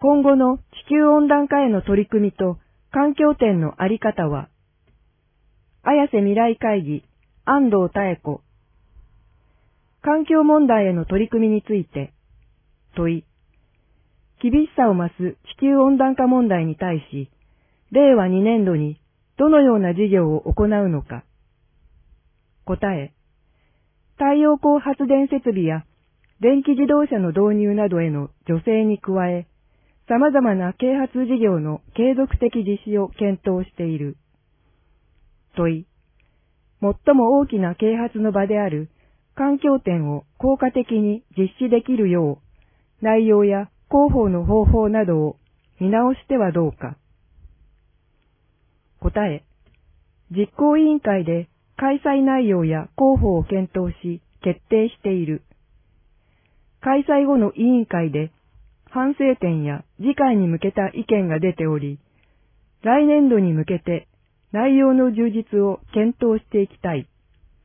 今後の地球温暖化への取り組みと環境点のあり方は、綾瀬未来会議、安藤妙子。環境問題への取り組みについて、問い。厳しさを増す地球温暖化問題に対し、令和2年度にどのような事業を行うのか。答え。太陽光発電設備や電気自動車の導入などへの助成に加え、様々な啓発事業の継続的実施を検討している。問い。最も大きな啓発の場である環境点を効果的に実施できるよう、内容や広報の方法などを見直してはどうか。答え。実行委員会で開催内容や広報を検討し決定している。開催後の委員会で反省点や次回に向けた意見が出ており、来年度に向けて内容の充実を検討していきたい。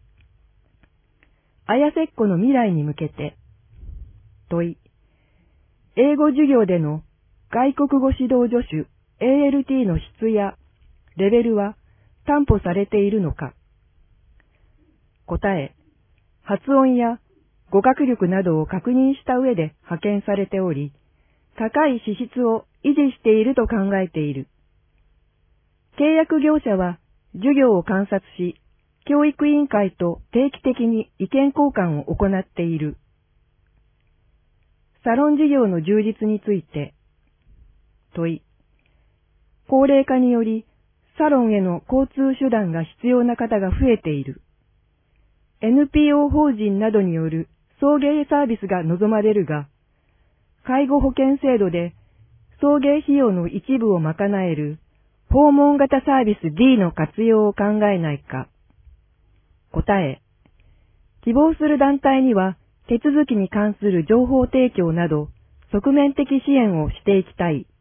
綾瀬っ子の未来に向けて。問い。英語授業での外国語指導助手 ALT の質やレベルは担保されているのか。答え。発音や語学力などを確認した上で派遣されており、高い資質を維持していると考えている。契約業者は授業を観察し、教育委員会と定期的に意見交換を行っている。サロン事業の充実について。問い。高齢化により、サロンへの交通手段が必要な方が増えている。NPO 法人などによる送迎サービスが望まれるが、介護保険制度で送迎費用の一部を賄える訪問型サービス D の活用を考えないか。答え。希望する団体には手続きに関する情報提供など側面的支援をしていきたい。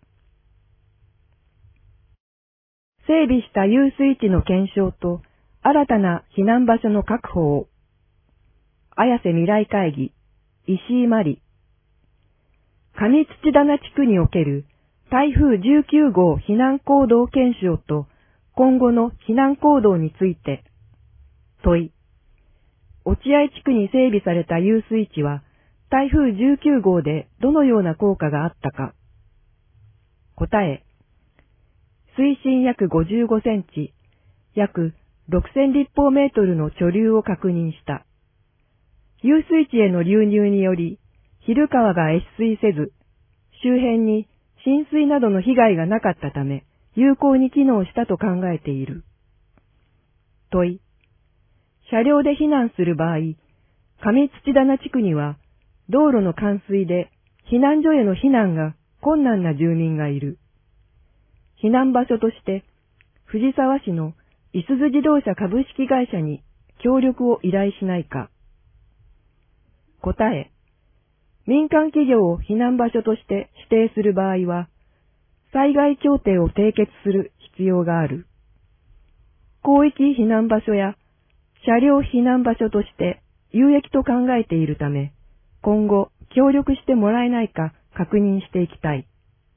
整備した遊水地の検証と新たな避難場所の確保を。綾瀬未来会議、石井真理。上土棚地区における台風19号避難行動検証と今後の避難行動について。問い。落合地区に整備された遊水地は台風19号でどのような効果があったか。答え。水深約55センチ、約6000立方メートルの貯留を確認した。遊水地への流入により、昼川が越水せず、周辺に浸水などの被害がなかったため、有効に機能したと考えている。問い。車両で避難する場合、上土棚地区には、道路の冠水で避難所への避難が困難な住民がいる。避難場所として、藤沢市のいすゞ自動車株式会社に協力を依頼しないか。答え。民間企業を避難場所として指定する場合は、災害協定を締結する必要がある。広域避難場所や車両避難場所として有益と考えているため、今後協力してもらえないか確認していきたい。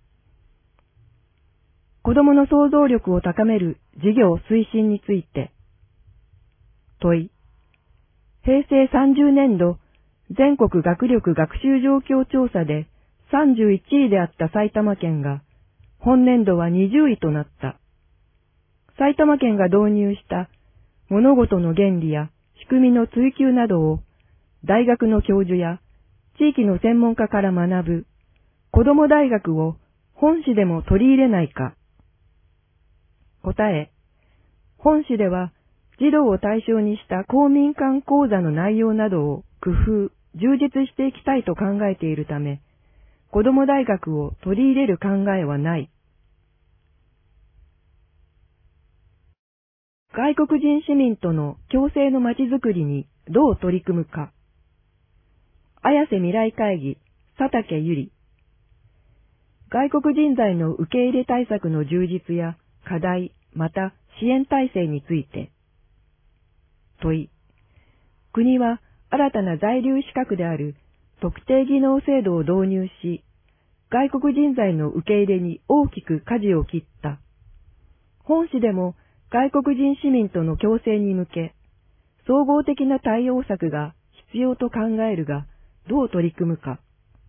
子どもの想像力を高める事業推進について。問い。平成30年度全国学力学習状況調査で31位であった埼玉県が、本年度は20位となった。埼玉県が導入した物事の原理や仕組みの追求などを大学の教授や地域の専門家から学ぶ子ども大学を本市でも取り入れないか。答え。本市では児童を対象にした公民館講座の内容などを工夫、充実していきたいと考えているため、子ども大学を取り入れる考えはない。外国人市民との共生のまちづくりにどう取り組むか。綾瀬未来会議、佐竹ゆり。外国人材の受け入れ対策の充実や課題、また支援体制について。問い。国は新たな在留資格である特定技能制度を導入し、 外国人材の受け入れに大きく舵を切った。本市でも外国人市民との共生に向け、総合的な対応策が必要と考えるが、どう取り組むか。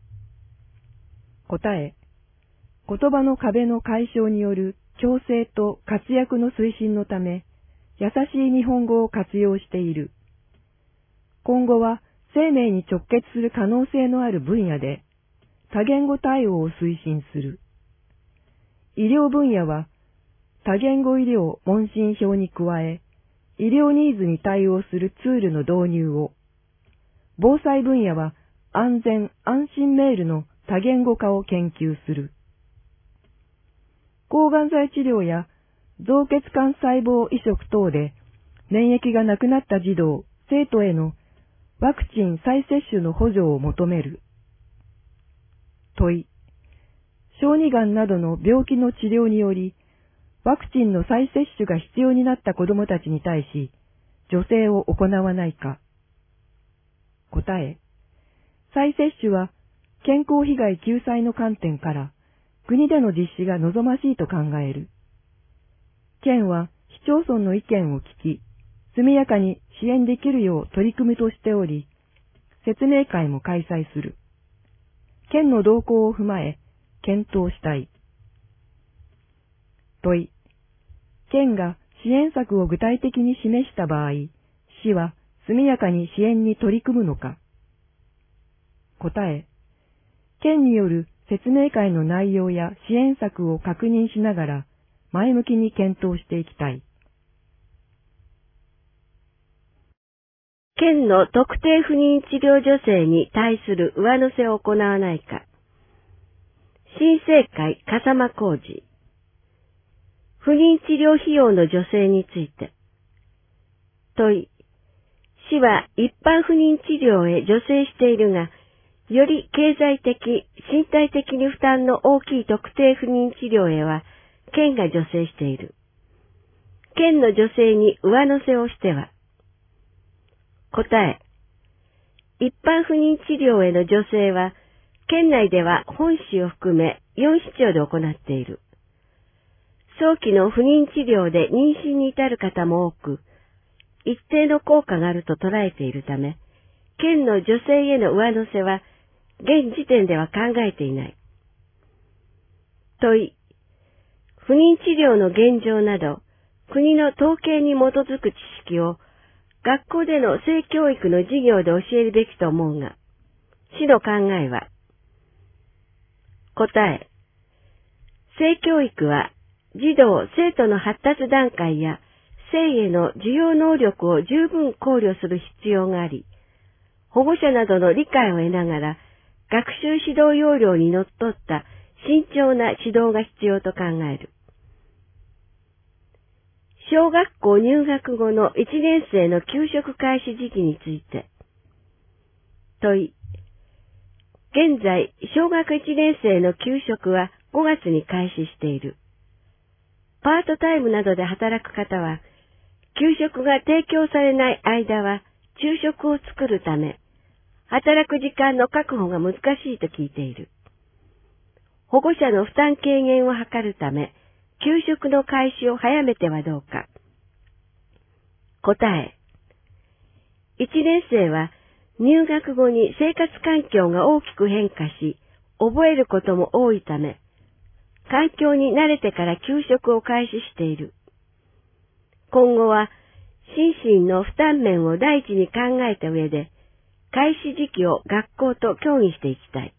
答え、言葉の壁の解消による共生と活躍の推進のため、優しい日本語を活用している。今後は生命に直結する可能性のある分野で、多言語対応を推進する。医療分野は、多言語医療問診票に加え、医療ニーズに対応するツールの導入を、防災分野は安全・安心メールの多言語化を研究する。抗がん剤治療や造血幹細胞移植等で免疫がなくなった児童・生徒へのワクチン再接種の補助を求める。問い、小児がんなどの病気の治療により、ワクチンの再接種が必要になった子どもたちに対し、助成を行わないか。答え、再接種は健康被害救済の観点から、国での実施が望ましいと考える。県は市町村の意見を聞き、速やかに支援できるよう取り組むとしており、説明会も開催する。県の動向を踏まえ、検討したい。問い、県が支援策を具体的に示した場合、市は速やかに支援に取り組むのか。答え、県による説明会の内容や支援策を確認しながら、前向きに検討していきたい。 県の特定不妊治療助成に対する上乗せを行わないか。新生会笠間浩二。不妊治療費用の助成について。問い。市は一般不妊治療へ助成しているが、より経済的、身体的に負担の大きい特定不妊治療へは、県が助成している。県の助成に上乗せをしては。答え。一般不妊治療への助成は、県内では本市を含め4市町で行っている。早期の不妊治療で妊娠に至る方も多く、一定の効果があると捉えているため、県の助成への上乗せは、現時点では考えていない。問い。不妊治療の現状など、国の統計に基づく知識を、学校での性教育の授業で教えるべきと思うが、市の考えは、答え。性教育は、児童・生徒の発達段階や性への受容能力を十分考慮する必要があり、保護者などの理解を得ながら、学習指導要領にのっとった慎重な指導が必要と考える。小学校入学後の1年生の給食開始時期について。問い。現在、小学1年生の給食は5月に開始している。パートタイムなどで働く方は、給食が提供されない間は昼食を作るため、働く時間の確保が難しいと聞いている。保護者の負担軽減を図るため、給食の開始を早めてはどうか。答え。1年生は入学後に生活環境が大きく変化し、覚えることも多いため、環境に慣れてから給食を開始している。今後は心身の負担面を第一に考えた上で、開始時期を学校と協議していきたい。